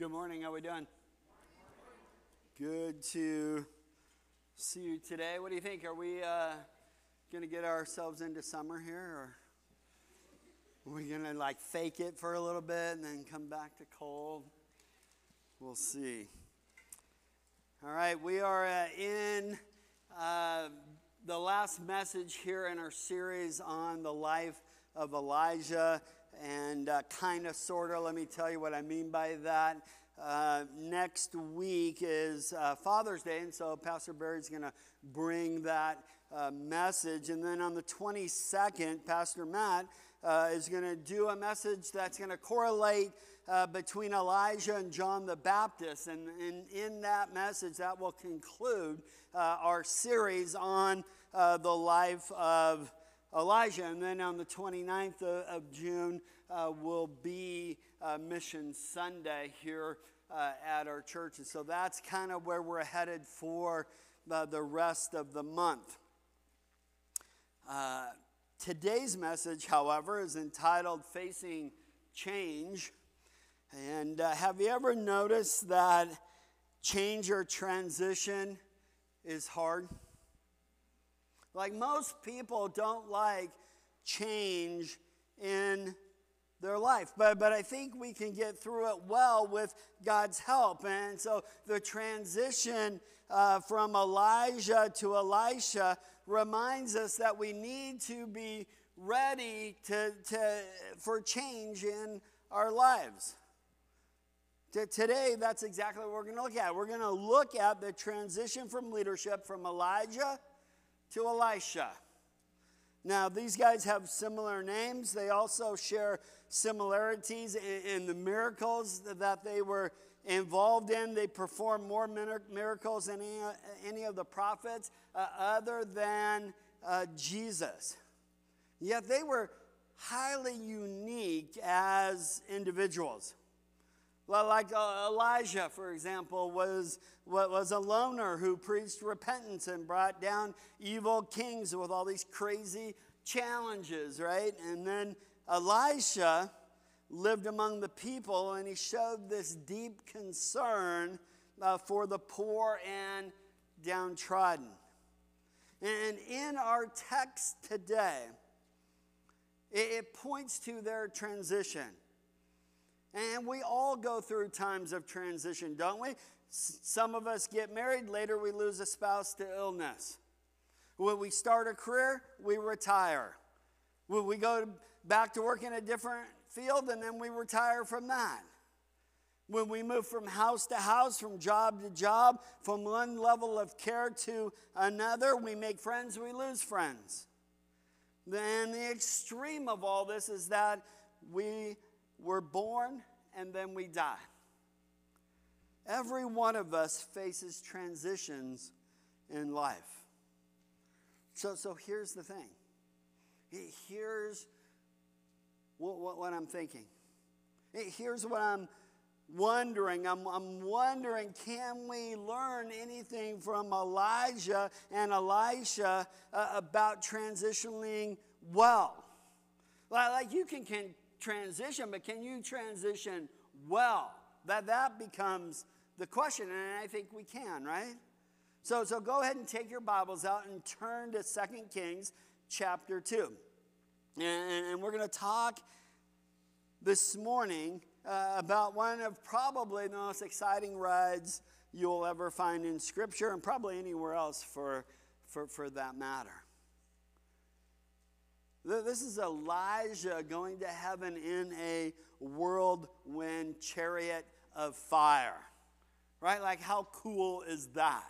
Good morning. How we doing? Good to see you today. What do you think? Are we going to get ourselves into summer here, or are we going to fake it for a little bit and then come back to cold? We'll see. All right, we are in the last message here in our series on the life of Elijah. And kind of, sort of, let me tell you what I mean by that. Next week is Father's Day, and so Pastor Barry's going to bring that message. And then on the 22nd, Pastor Matt is going to do a message that's going to correlate between Elijah and John the Baptist. And in that message, that will conclude our series on the life of Elijah. And then on the 29th of June will be Mission Sunday here at our church. And so that's kind of where we're headed for the rest of the month. Today's message, however, is entitled Facing Change. And have you ever noticed that change or transition is hard? Like, most people don't like change in their life. But I think we can get through it well with God's help. And so the transition from Elijah to Elisha reminds us that we need to be ready for change in our lives. Today, that's exactly what we're going to look at. We're going to look at the transition from leadership from Elijah to Elisha. Now, these guys have similar names. They also share similarities in the miracles that they were involved in. They performed more miracles than any of the prophets other than Jesus. Yet they were highly unique as individuals. Like Elijah, for example, was a loner who preached repentance and brought down evil kings with all these crazy challenges, right? And then Elisha lived among the people, and he showed this deep concern for the poor and downtrodden. And in our text today, it points to their transition. And we all go through times of transition, don't we? Some of us get married, later we lose a spouse to illness. When we start a career, we retire. When we go back to work in a different field, and then we retire from that. When we move from house to house, from job to job, from one level of care to another, we make friends, we lose friends. Then the extreme of all this is that we're born and then we die. Every one of us faces transitions in life. So here's the thing. Here's what I'm thinking. Here's what I'm wondering. I'm wondering, can we learn anything from Elijah and Elisha about transitioning well? Like you can transition, but can you transition well? That becomes the question, and I think we can, right? So go ahead and take your Bibles out and turn to 2 Kings chapter 2. And we're going to talk this morning about one of probably the most exciting rides you'll ever find in Scripture, and probably anywhere else for that matter. This is Elijah going to heaven in a whirlwind chariot of fire. Right? Like, how cool is that?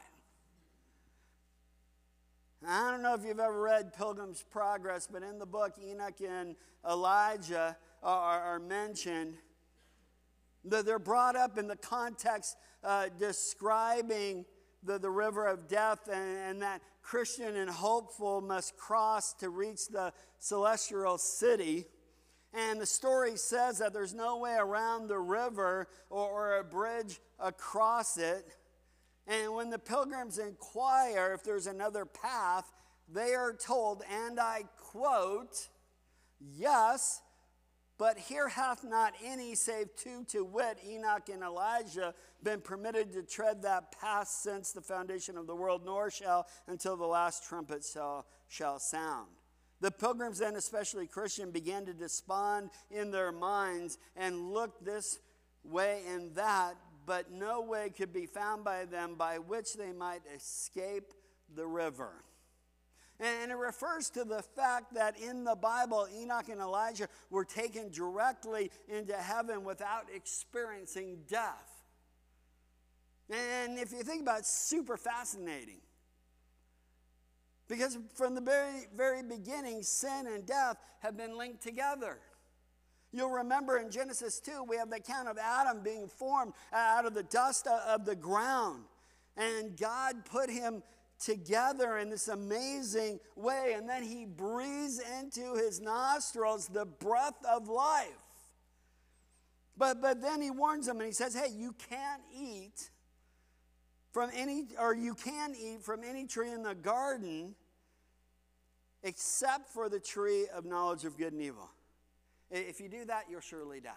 I don't know if you've ever read Pilgrim's Progress, but in the book, Enoch and Elijah are mentioned. They're brought up in the context describing the river of death, and that Christian and hopeful must cross to reach the celestial city. And the story says that there's no way around the river or a bridge across it. And when the pilgrims inquire if there's another path, they are told, and I quote, "Yes, But here hath not any save two, to wit, Enoch and Elijah, been permitted to tread that path since the foundation of the world, nor shall until the last trumpet shall sound. The pilgrims then, especially Christian, began to despond in their minds and look this way and that, but no way could be found by them by which they might escape the river. And it refers to the fact that in the Bible, Enoch and Elijah were taken directly into heaven without experiencing death. And if you think about it, it's super fascinating. Because from the very, very beginning, sin and death have been linked together. You'll remember in Genesis 2, we have the account of Adam being formed out of the dust of the ground. And God put him together in this amazing way, and then he breathes into his nostrils the breath of life. But then he warns them and he says, hey, you can't eat from any tree in the garden except for the tree of knowledge of good and evil. If you do that, you'll surely die.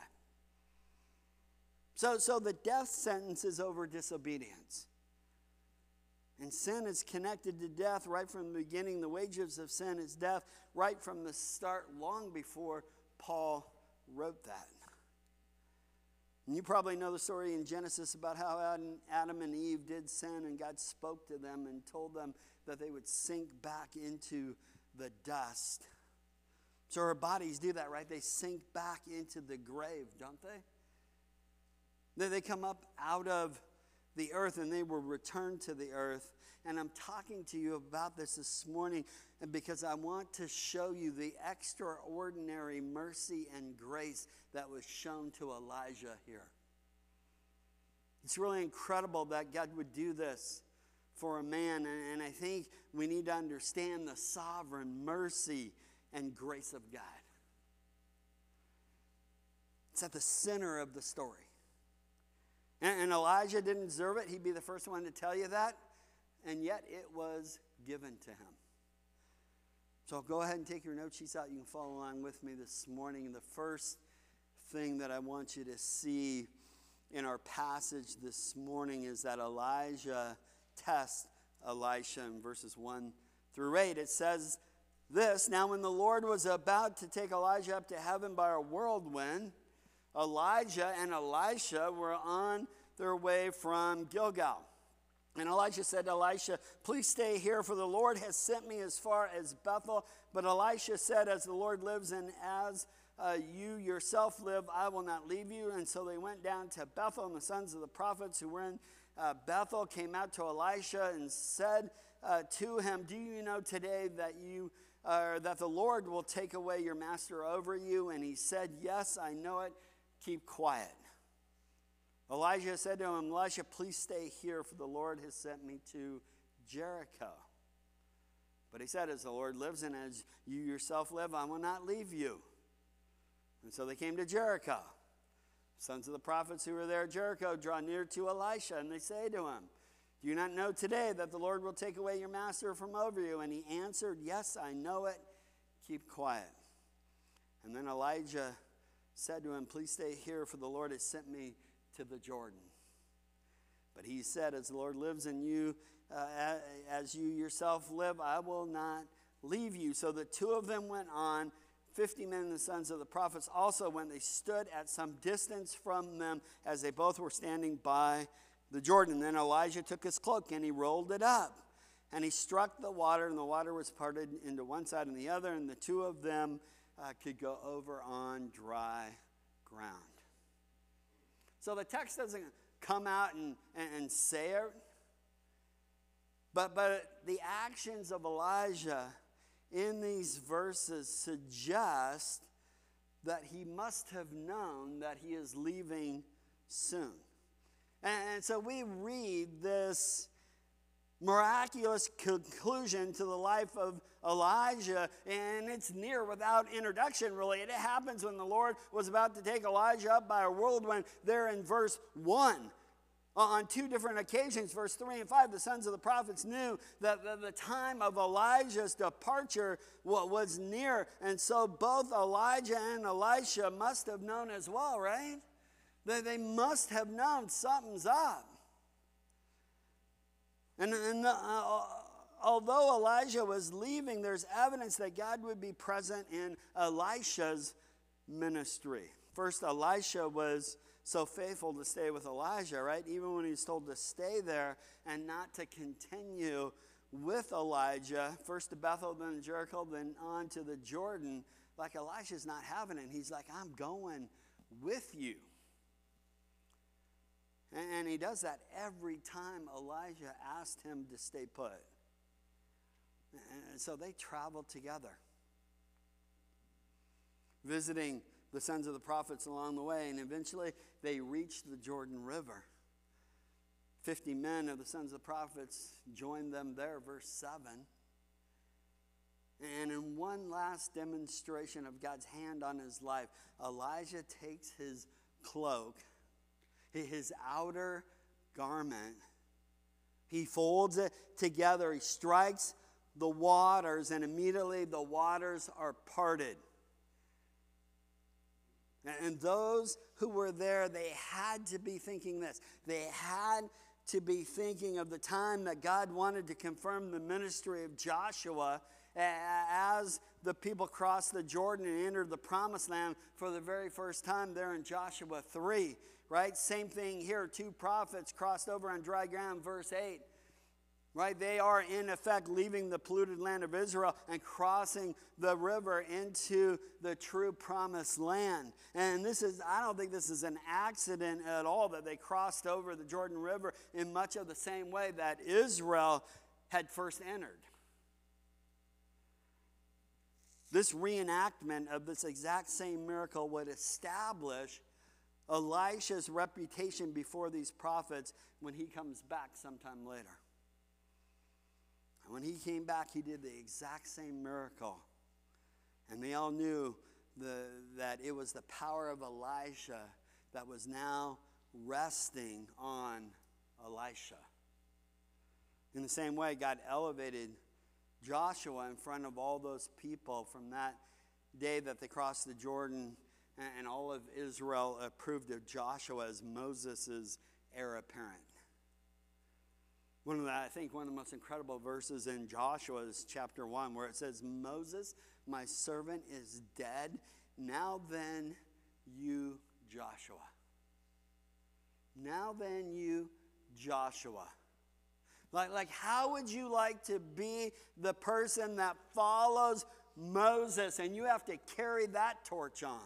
So the death sentence is over disobedience. And sin is connected to death right from the beginning. The wages of sin is death right from the start, long before Paul wrote that. And you probably know the story in Genesis about how Adam and Eve did sin, and God spoke to them and told them that they would sink back into the dust. So our bodies do that, right? They sink back into the grave, don't they? They come up out of the earth and they will return to the earth. And I'm talking to you about this morning because I want to show you the extraordinary mercy and grace that was shown to Elijah here. It's really incredible that God would do this for a man. And I think we need to understand the sovereign mercy and grace of God. It's at the center of the story. And Elijah didn't deserve it. He'd be the first one to tell you that. And yet it was given to him. So go ahead and take your note sheets out. You can follow along with me this morning. The first thing that I want you to see in our passage this morning is that Elijah tests Elisha in verses 1 through 8. It says this, now when the Lord was about to take Elijah up to heaven by a whirlwind, Elijah and Elisha were on their way from Gilgal. And Elijah said to Elisha, please stay here, for the Lord has sent me as far as Bethel. But Elisha said, as the Lord lives and as you yourself live, I will not leave you. And so they went down to Bethel, and the sons of the prophets who were in Bethel came out to Elisha and said to him, do you know today that the Lord will take away your master over you? And he said, yes, I know it. Keep quiet. Elijah said to him, Elisha, please stay here, for the Lord has sent me to Jericho. But he said, as the Lord lives and as you yourself live, I will not leave you. And so they came to Jericho. Sons of the prophets who were there at Jericho draw near to Elisha, and they say to him, do you not know today that the Lord will take away your master from over you? And he answered, yes, I know it. Keep quiet. And then Elijah said to him, please stay here, for the Lord has sent me to the Jordan. But he said, as the Lord lives in you, as you yourself live, I will not leave you. So the two of them went on. 50 men, the sons of the prophets, also when they stood at some distance from them, as they both were standing by the Jordan. Then Elijah took his cloak and he rolled it up. And he struck the water, and the water was parted into one side and the other, and the two of them could go over on dry ground. So the text doesn't come out and say it, but the actions of Elijah in these verses suggest that he must have known that he is leaving soon. And so we read this miraculous conclusion to the life of Elijah, and it's near without introduction, really. It happens when the Lord was about to take Elijah up by a whirlwind there in verse 1. On two different occasions, verse 3 and 5, the sons of the prophets knew that the time of Elijah's departure was near. And so both Elijah and Elisha must have known as well, right? They must have known something's up. And although Elijah was leaving, there's evidence that God would be present in Elisha's ministry. First, Elisha was so faithful to stay with Elijah, right? Even when he's told to stay there and not to continue with Elijah, first to Bethel, then to Jericho, then on to the Jordan. Like Elisha's not having it. He's like, I'm going with you. And he does that every time Elijah asked him to stay put. And so they traveled together, visiting the sons of the prophets along the way, and eventually they reached the Jordan River. 50 men of the sons of the prophets joined them there, verse 7. And in one last demonstration of God's hand on his life, Elijah takes his cloak, his outer garment, he folds it together, he strikes the waters, and immediately the waters are parted. And those who were there, they had to be thinking this. They had to be thinking of the time that God wanted to confirm the ministry of Joshua as the people crossed the Jordan and entered the promised land for the very first time there in Joshua 3. Right? Same thing here. Two prophets crossed over on dry ground, verse 8. Right? They are in effect leaving the polluted land of Israel and crossing the river into the true promised land. And I don't think this is an accident at all that they crossed over the Jordan River in much of the same way that Israel had first entered. This reenactment of this exact same miracle would establish Elisha's reputation before these prophets when he comes back sometime later. And when he came back, he did the exact same miracle. And they all knew that it was the power of Elisha that was now resting on Elisha. In the same way, God elevated Joshua in front of all those people from that day that they crossed the Jordan, and all of Israel approved of Joshua as Moses' heir apparent. One of the most incredible verses in Joshua is chapter 1, where it says, Moses, my servant, is dead. Now then, you Joshua. Now then, you Joshua. Like, how would you like to be the person that follows Moses and you have to carry that torch on?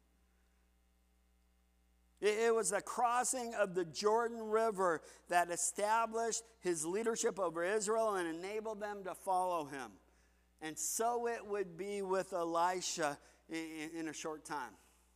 It was the crossing of the Jordan River that established his leadership over Israel and enabled them to follow him. And so it would be with Elisha in a short time.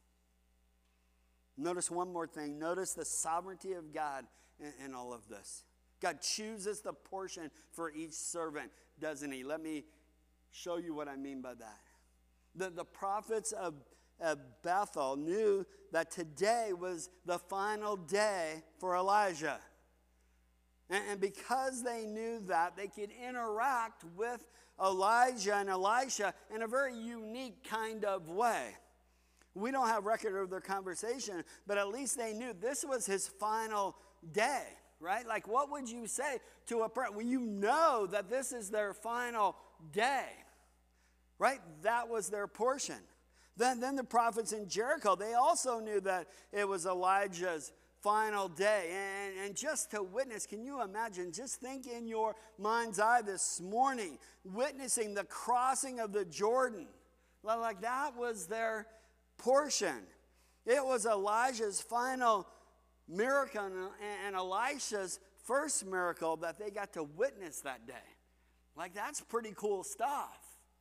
Notice one more thing. Notice the sovereignty of God in all of this. God chooses the portion for each servant, doesn't he? Let me show you what I mean by that. The prophets of Bethel knew that today was the final day for Elijah. And because they knew that, they could interact with Elijah and Elisha in a very unique kind of way. We don't have record of their conversation, but at least they knew this was his final day, right? Like, what would you say to a person when you know that this is their final day, right? That was their portion. Then the prophets in Jericho, they also knew that it was Elijah's final day. And just to witness, can you imagine, just think in your mind's eye this morning, witnessing the crossing of the Jordan. Like that was their portion. It was Elijah's final miracle and Elisha's first miracle that they got to witness that day. Like, that's pretty cool stuff.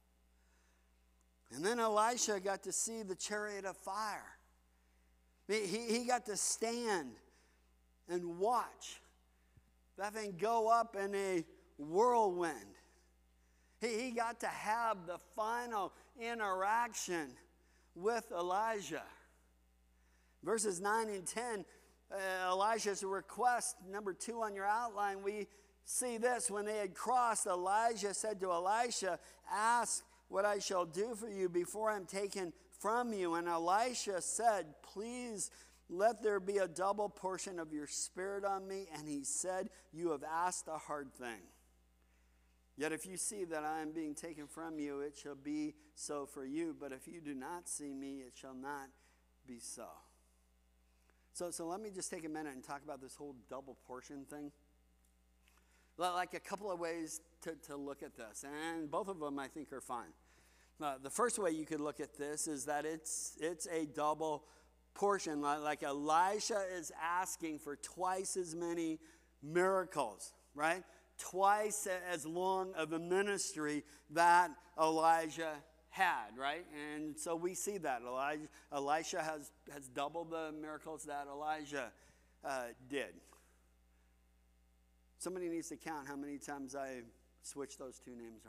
And then Elisha got to see the chariot of fire. He got to stand and watch that thing go up in a whirlwind. He got to have the final interaction with Elijah. Verses 9 and 10 Elijah's request, number 2 on your outline, we see this. When they had crossed, Elijah said to Elisha, ask what I shall do for you before I'm taken from you. And Elisha said, please let there be a double portion of your spirit on me. And he said, you have asked a hard thing. Yet if you see that I am being taken from you, it shall be so for you. But if you do not see me, it shall not be so. So let me just take a minute and talk about this whole double portion thing. Like a couple of ways to look at this. And both of them I think are fine. The first way you could look at this is that it's a double portion. Like Elisha is asking for twice as many miracles, right? Twice as long of a ministry that Elijah had, right? And so we see that. Elisha has doubled the miracles that Elijah did. Somebody needs to count how many times I switched those two names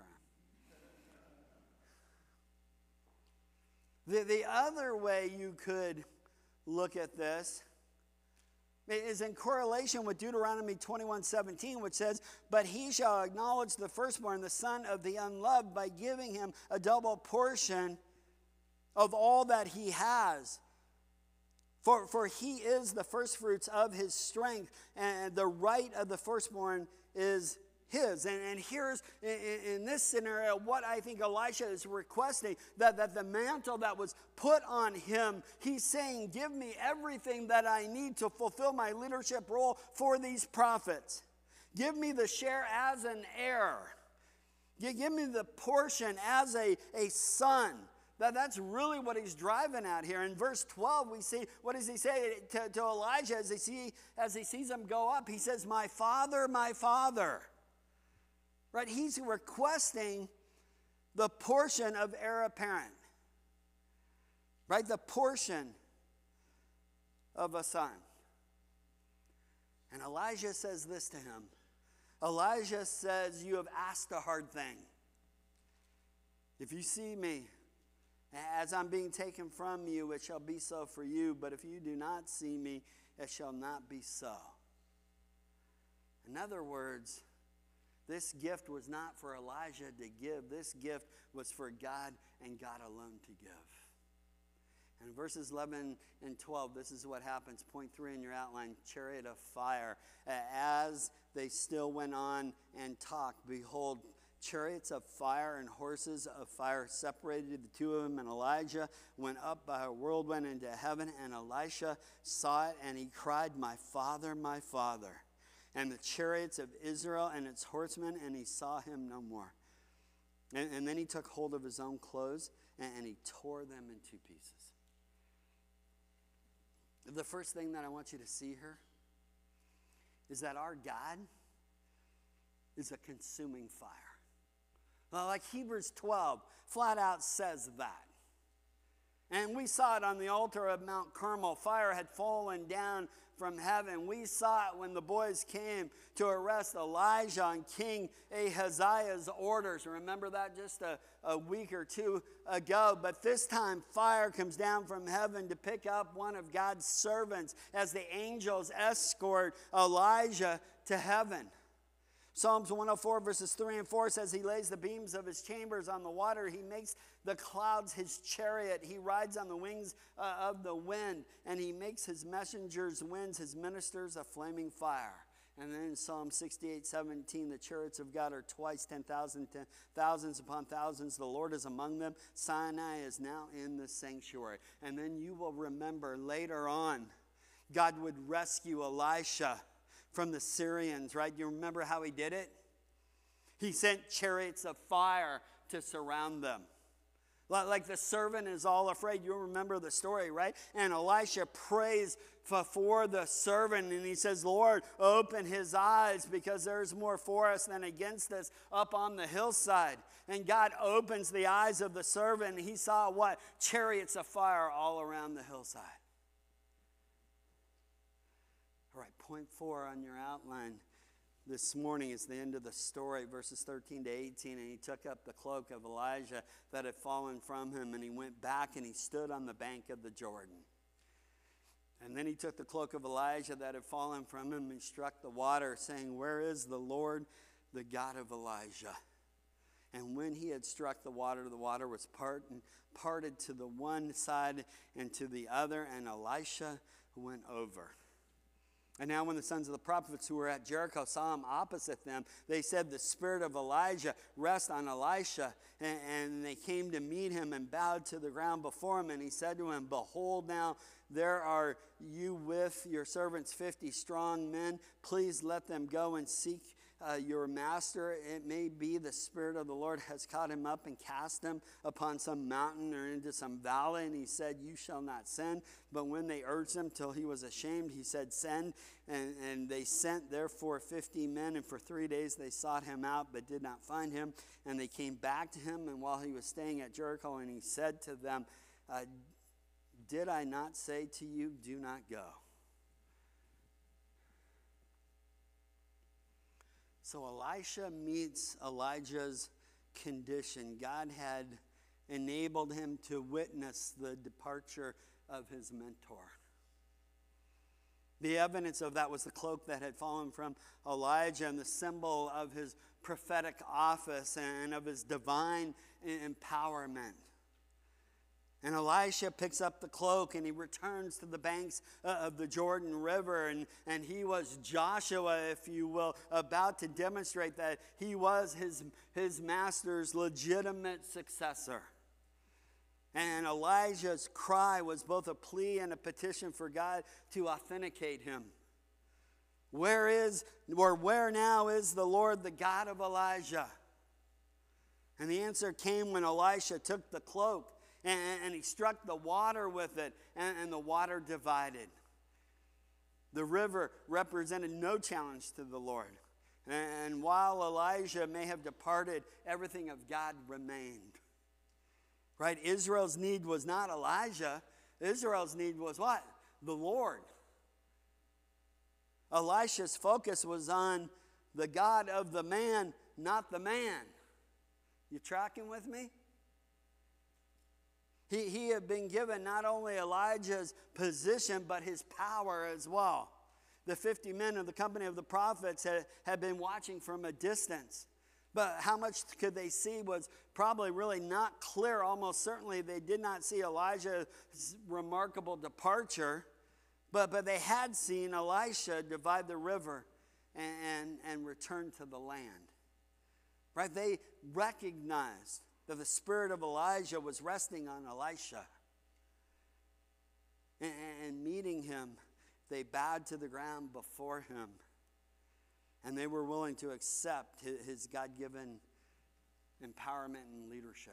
around. The other way you could look at this is in correlation with Deuteronomy 21:17, which says, but he shall acknowledge the firstborn, the son of the unloved, by giving him a double portion of all that he has. For he is the firstfruits of his strength, and the right of the firstborn is his. And here's, in this scenario, what I think Elisha is requesting, that the mantle that was put on him, he's saying, give me everything that I need to fulfill my leadership role for these prophets. Give me the share as an heir. Give me the portion as a son. That's really what he's driving at here. In verse 12, we see, what does he say to Elijah as he sees him go up? He says, my father, my father. Right? He's requesting the portion of heir apparent. Right? The portion of a son. And Elijah says this to him. Elijah says, you have asked a hard thing. If you see me, as I'm being taken from you, it shall be so for you. But if you do not see me, it shall not be so. In other words, this gift was not for Elijah to give. This gift was for God and God alone to give. And in verses 11 and 12, this is what happens. Point 3 in your outline, chariot of fire. As they still went on and talked, behold, chariots of fire and horses of fire separated the two of them, and Elijah went up by a whirlwind into heaven, and Elisha saw it, and he cried, my father, and the chariots of Israel and its horsemen, and he saw him no more. And then he took hold of his own clothes, and he tore them in two pieces. The first thing that I want you to see here is that our God is a consuming fire. Well, like Hebrews 12 flat out says that. And we saw it on the altar of Mount Carmel. Fire had fallen down from heaven. We saw it when the boys came to arrest Elijah on King Ahaziah's orders. Remember that just a week or two ago. But this time fire comes down from heaven to pick up one of God's servants as the angels escort Elijah to heaven. Psalms 104 verses 3 and 4 says, he lays the beams of his chambers on the water. He makes the clouds his chariot. He rides on the wings of the wind. And he makes his messengers winds, his ministers a flaming fire. And then in Psalm 68:17, the chariots of God are twice 10,000, thousands upon thousands. The Lord is among them. Sinai is now in the sanctuary. And then you will remember later on, God would rescue Elisha from the Syrians, right? You remember how he did it? He sent chariots of fire to surround them. Like the servant is all afraid. You remember the story, right? And Elisha prays for the servant, and he says, Lord, open his eyes, because there's more for us than against us up on the hillside. And God opens the eyes of the servant, and he saw what? Chariots of fire all around the hillside. All right, point 4 on your outline this morning is the end of the story, verses 13 to 18. And he took up the cloak of Elijah that had fallen from him, and he went back and he stood on the bank of the Jordan. And then he took the cloak of Elijah that had fallen from him and struck the water, saying, "Where is the Lord, the God of Elijah?" And when he had struck the water was parted to the one side and to the other, and Elisha went over. And now when the sons of the prophets who were at Jericho saw him opposite them, they said, "The spirit of Elijah rests on Elisha." And they came to meet him and bowed to the ground before him. And he said to him, "Behold, now there are you with your servants 50 strong men. Please let them go and seek your master. It may be the Spirit of the Lord has caught him up and cast him upon some mountain or into some valley." And he said, "You shall not send." But when they urged him till he was ashamed, he said, "Send." And they sent therefore 50 men, and for 3 days they sought him out, but did not find him. And they came back to him, and while he was staying at Jericho, and he said to them, "Did I not say to you, do not go?" So Elisha meets Elijah's condition. God had enabled him to witness the departure of his mentor. The evidence of that was the cloak that had fallen from Elijah and the symbol of his prophetic office and of his divine empowerment. And Elisha picks up the cloak and he returns to the banks of the Jordan River. And he was Joshua, if you will, about to demonstrate that he was his master's legitimate successor. And Elijah's cry was both a plea and a petition for God to authenticate him. Where now is the Lord, the God of Elijah? And the answer came when Elisha took the cloak and he struck the water with it, and the water divided. The river represented no challenge to the Lord. And while Elijah may have departed, everything of God remained. Right? Israel's need was not Elijah. Israel's need was what? The Lord. Elisha's focus was on the God of the man, not the man. You tracking with me? He had been given not only Elijah's position, but his power as well. The 50 men of the company of the prophets had been watching from a distance. But how much could they see was probably really not clear. Almost certainly they did not see Elijah's remarkable departure. But they had seen Elisha divide the river and return to the land. Right? They recognized that the spirit of Elijah was resting on Elisha. And meeting him, they bowed to the ground before him. And they were willing to accept his God-given empowerment and leadership.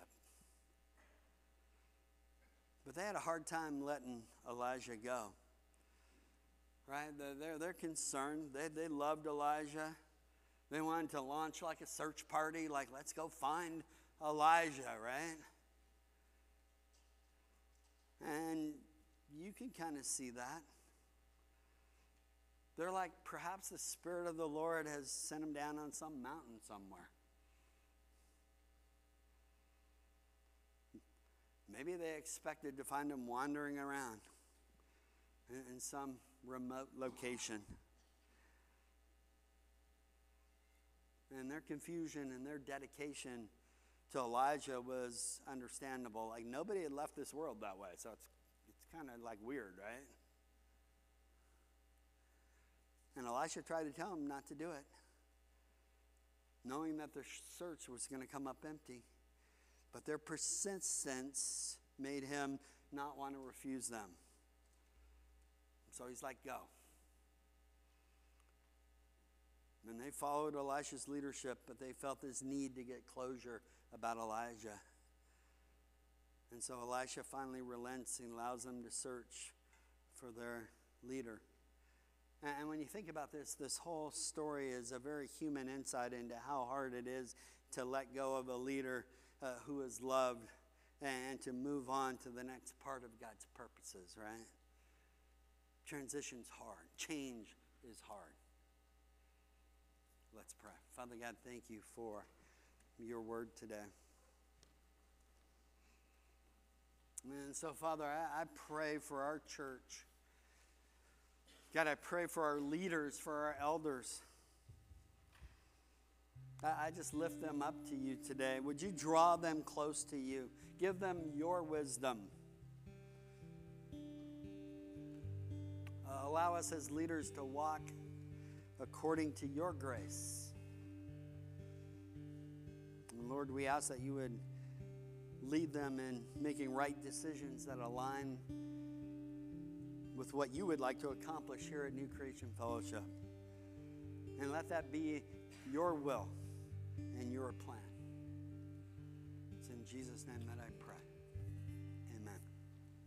But they had a hard time letting Elijah go. Right? They're concerned. They loved Elijah. They wanted to launch like a search party, like, let's go find Elijah, right? And you can kind of see that. They're like, perhaps the Spirit of the Lord has sent him down on some mountain somewhere. Maybe they expected to find him wandering around in some remote location. And their confusion and their dedication to Elijah was understandable. Like, nobody had left this world that way, so it's kind of like weird, right? And Elisha tried to tell him not to do it, knowing that their search was going to come up empty. But their persistence made him not want to refuse them. So he's like, go. And they followed Elisha's leadership, but they felt this need to get closure about Elijah. And so Elisha finally relents and allows them to search for their leader. And when you think about this whole story is a very human insight into how hard it is to let go of a leader who is loved and to move on to the next part of God's purposes, right? Transition's hard. Change is hard. Let's pray. Father God, thank you for your word today. And so, Father, I pray for our church God, I pray for our leaders, for our elders. I just lift them up to you today. Would you draw them close to you? Give them your wisdom. Allow us as leaders to walk according to your grace. And Lord, we ask that you would lead them in making right decisions that align with what you would like to accomplish here at New Creation Fellowship. And let that be your will and your plan. It's in Jesus' name that I pray.